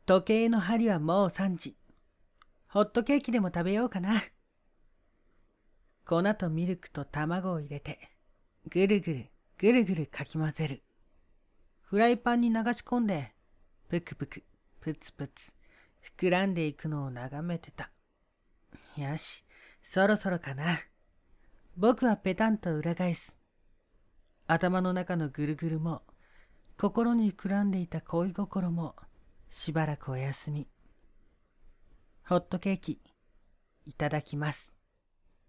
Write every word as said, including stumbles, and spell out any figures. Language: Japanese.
時計の針はもうさんじ。ホットケーキでも食べようかな。粉とミルクと卵を入れて、ぐるぐるぐるぐるかき混ぜる。フライパンに流し込んで、ぷくぷく、ぷつぷつ、膨らんでいくのを眺めてた。よし、そろそろかな。僕はペタンと裏返す。頭の中のぐるぐるも、心に膨らんでいた恋心も、しばらくお休み。ホットケーキ、いただきます。